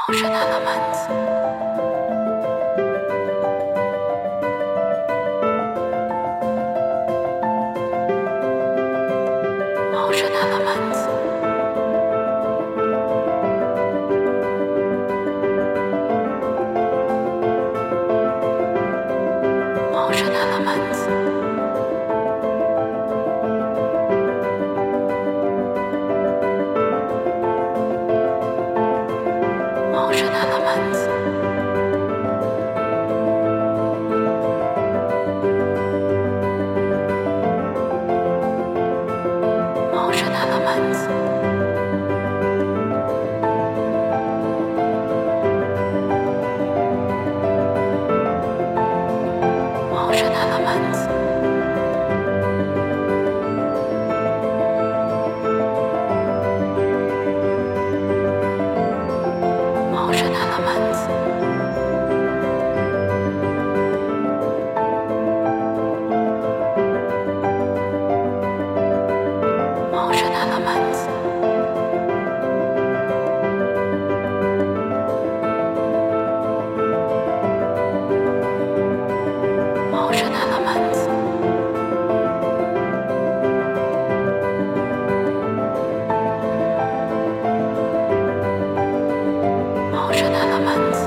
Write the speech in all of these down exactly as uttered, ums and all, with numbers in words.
Motion elements. Motion elements. Motion elements. Motion elements. Motion elements. Motion elements. Motion elements. Motion elements. Motion elements. Motion elements.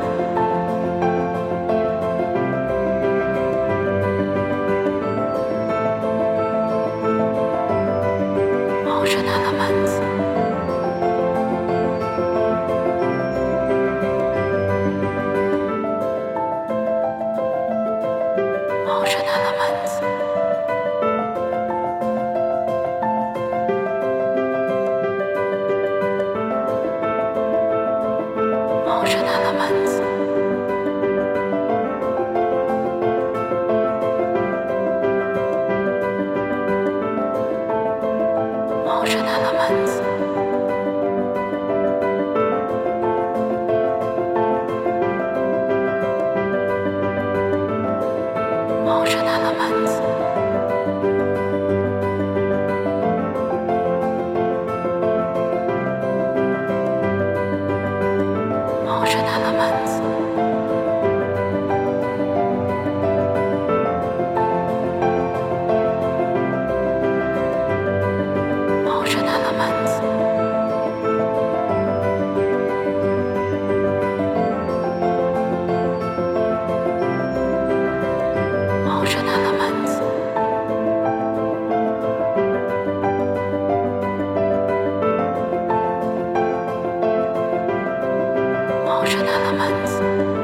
Motion elements. Motion elements. Motion elements. Motion elements. Motion elements. Motion elements. Motion elements. Motion elements. Motion elements.